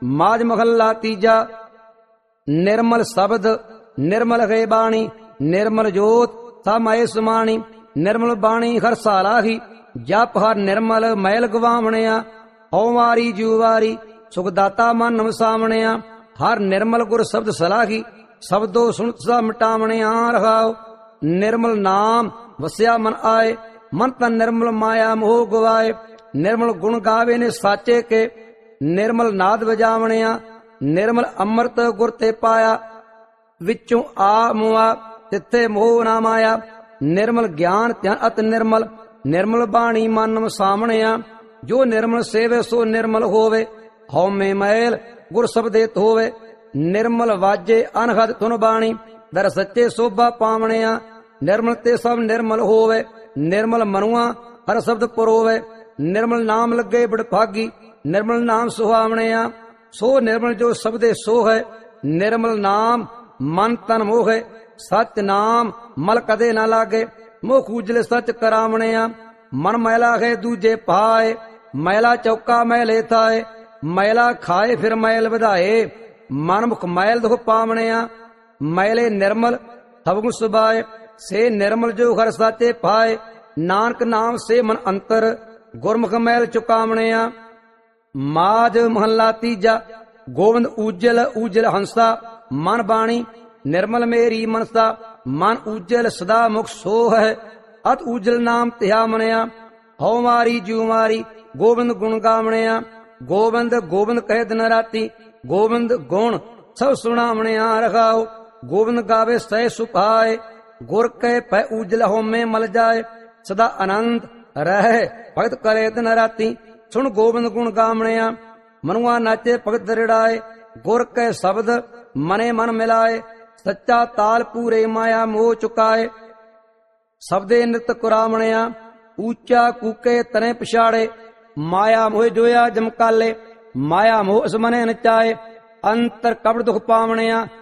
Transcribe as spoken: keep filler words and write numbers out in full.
ਮਾਝ ਮਹੱਲਾ ਤੀਜਾ। ਨਿਰਮਲ ਸ਼ਬਦ ਨਿਰਮਲ ਹੈ ਬਾਣੀ, ਨਿਰਮਲ ਜੋਤ ਸਮਾਏ ਸਮਾਣੀ। ਨਿਰਮਲ ਬਾਣੀ ਹਰ ਸਾਲਾਹੀ, ਜਪ ਹਰ ਨਿਰਮਲ ਮੈਲ ਗਵਾਵਣਿਆ। ਹਉ ਵਾਰੀ ਜੂ ਵਾਰੀ ਸੁਖ ਦਾਤਾ ਮਨ ਵਸਾਵਣਿਆ। ਹਰ ਨਿਰਮਲ ਗੁਰ ਸ਼ਬਦ ਸਲਾਹੀ, ਸ਼ਬਦੋ ਸੁਣ ਸਾ ਮਿਟਾਵਣਿਆ। ਰਹਾਉ ਨਿਰਮਲ ਨਾਮ ਵਸਿਆ ਮਨ ਆਏ, ਮਨ ਤਨ ਨਿਰਮਲ ਮਾਇਆ ਮੋਹ ਗਵਾਏ। ਨਿਰਮਲ ਗੁਣ ਗਾਵੇ ਨੇ ਸਾਚੇ ਕੇ, ਨਿਰਮਲ ਨਾਦ ਵਜਾਵਣਿਆ। ਨਿਰਮਲ ਅੰਮ੍ਰਿਤ ਗੁਰ ਤੇ ਪਾਇਆ, ਵਿੱਚੋਂ ਆ ਮੁਆ ਤਿੱਥੇ ਮੋਹ ਨਾ ਮਾਇਆ। ਨਿਰਮਲ ਗਿਆਨ ਧਿਆਨ ਅਤ ਨਿਰਮਲ, ਨਿਰਮਲ ਬਾਣੀ ਮਨ ਵਸਾਵਣਿਆ। ਜੋ ਨਿਰਮਲ ਸੇਵੇ ਸੋ ਨਿਰਮਲ ਹੋਵੇ, ਹਉਮੈ ਮੈਲ ਗੁਰ ਸ਼ਬਦੇ ਧੋਵੇ। ਨਿਰਮਲ ਵਾਜੇ ਅਨਹਦ ਧੁਨ ਬਾਣੀ, ਦਰ ਸੱਚੇ ਸੋਭਾ ਪਾਵਣਿਆ। ਨਿਰਮਲ ਤੇ ਸਭ ਨਿਰਮਲ ਹੋਵੇ, ਨਿਰਮਲ ਮਨੁਆ ਹਰ ਸ਼ਬਦ ਪਰੋਵੇ। ਨਿਰਮਲ ਨਾਮ ਲੱਗੇ ਬੜ ਭਾਗੀ, ਨਿਰਮਲ ਨਾਮ ਸੁਹਾਵਣਿਆ। ਸੋ ਨਿਰਮਲ ਜੋ ਸ਼ਬਦੇ ਸੋ ਹੈ, ਨਿਰਮਲ ਨਾਮ ਮਨ ਤਨ ਮੋਹੇ। ਸਚ ਨਾਮ ਮਲ ਕਦੇ ਨਾ ਲਾਗੇ, ਮੋਹ ਖੂਜਲੇ ਸਚ ਕਰਾਵਣਿਆ। ਮਨ ਮੈਲਾ ਹੈ ਦੂਜੇ ਪਾਏ, ਮੈਲਾ ਚੌਕਾ ਮੈਲੇ ਥਾਏ। ਮੈਲਾ ਖਾਏ ਫਿਰ ਮੈਲ ਵਧਾਏ, ਮਨ ਮੁਖ ਮੈਲ ਦੁਖ ਪਾਵਣਿਆ। ਮੈਲੇ ਨਿਰਮਲ ਸਭ ਗੁਣ ਸੁਭਾਏ, ਸੇ ਨਿਰਮਲ ਜੋ ਹਰ ਸਾਚੇ ਪਾਏ। ਨਾਨਕ ਨਾਮ ਸੇ ਮਨ ਅੰਤਰ, ਗੁਰਮੁਖ ਮੈਲ ਚੁਕਾਵਣਿਆ। ਮਾਝ ਮਹੱਲਾ ਤੀਜਾ। ਗੋਬਿੰਦ ਊਜਲ ਊਜਲ ਹੰਸਾ, ਮਨ ਬਾਣੀ ਨਿਰਮਲ ਮੇਰੀ ਮਨਸਾ। ਮਨ ਊਜਲ ਸਦਾ ਮੁਖ ਸੋ ਹੈ, ਅਤ ਊਜਲ ਨਾਮ ਧਿਆ ਮਣਿਆ। ਹਉ ਮਾਰੀ ਜੂ ਮਾਰੀ ਗੋਬਿੰਦ ਗੁਣ ਗਾਵਣਿਆ। ਗੋਬਿੰਦ ਗੋਬਿੰਦ ਕਹਿ ਦਿਨ ਰਾਤੀ, ਗੋਬਿੰਦ ਗੁਣ ਸਭ ਸੁਣਾਵਣਿਆ। ਰਖਾਓ ਗੋਬਿੰਦ ਗਾਵੇ ਸਹਿ ਸੁਭਾਏ, ਗੁਰ ਕਹਿ ਪੈ ਊਜਲ ਹਉਮੈ ਮਲ ਜਾਏ। ਸਦਾ ਆਨੰਦ ਰਹਿ ਭਗਤ ਕਰੇ ਦਿਨ ਰਾਤੀ, ਸੁਣ ਗੋਬਿੰਦ ਗੁਣ ਗਾਵਣਿਆ। ਮਨੁਆ ਨਾਚੇ ਭਗਤ ਦ੍ਰਿੜਾਏ, ਗੁਰ ਕਹਿ ਸ਼ਬਦ ਮਨੇ ਮਨ ਮਿਲਾਏ। ਸੱਚਾ ਤਾਲ ਪੂਰੇ ਮਾਇਆ ਮੋਹ ਚੁਕਾਏ, ਸਬਦੇ ਨਿਤ ਕੁਰਾਵਣਿਆ। ਉੱਚਾ ਕੂਕੇ ਤਨੇ ਪਛਾੜੇ, ਮਾਇਆ ਮੋਹ ਜੋਇਆ ਜਮਕਾਲੇ। ਮਾਇਆ ਮੋਹ ਇਸ ਮਨੇ ਨਚਾਏ, ਅੰਤਰ ਕਬੜ ਦੁਖ ਪਾਵਣਿਆ।